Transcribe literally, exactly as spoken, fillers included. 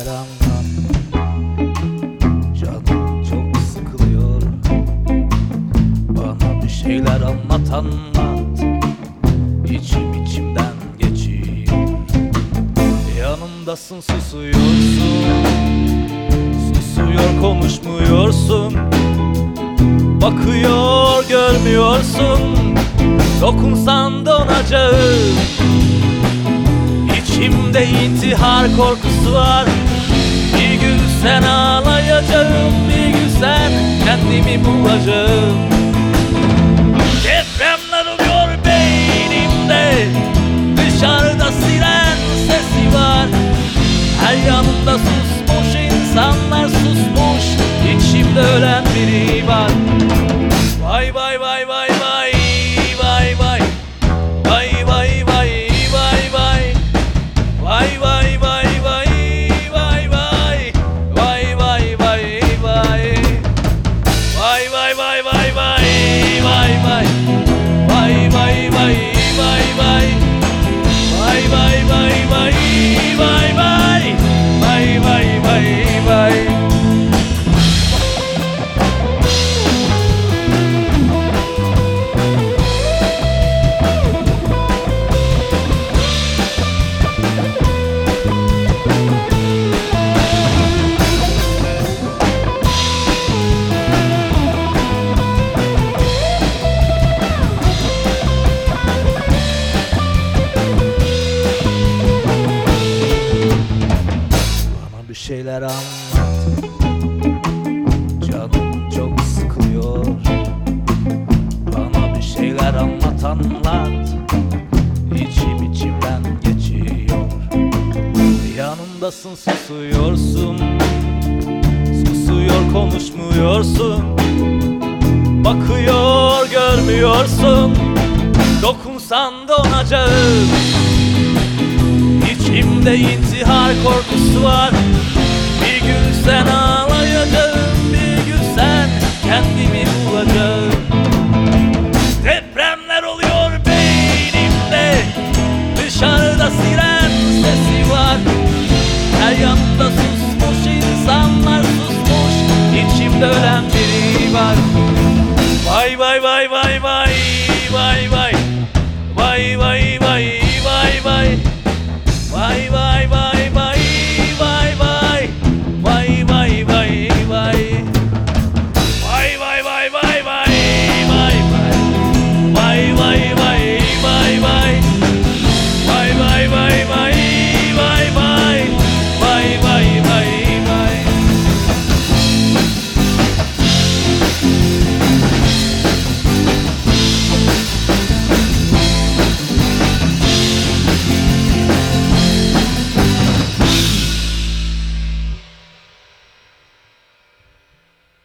anlat. Canım çok sıkılıyor. Bana bir şeyler anlat anlat. İçim içimden geçiyor. Yanımdasın, susuyorsun. Susuyor, konuşmuyorsun. Bakıyor, görmüyorsun. Dokunsan donacağım. İçimde intihar korkusu var. Bir gün sen ağlayacağım, bir gün sen kendimi bulacağım. Depremler oluyor beynimde. Dışarıda siren sesi var. Her yanımda susmuş insanlar, susmuş. İçimde ölen biri var. Vay vay vay vay vay vay vay. Vay vay vay vay vay. Vay vay vay vay vay vay. Vay vay vay vay. Vay vay vay vay vay vay vay. Vay vay vay vay vay. Vay vay vay vay vay vay. Vay vay vay vay. Bir şeyler anlat. Canım çok sıkılıyor. Bana bir şeyler anlat anlat. İçim içimden geçiyor. Yanımdasın, susuyorsun. Susuyor, konuşmuyorsun. Bakıyor, görmüyorsun. Dokunsan donacağım. İçimde intihar korkusu var.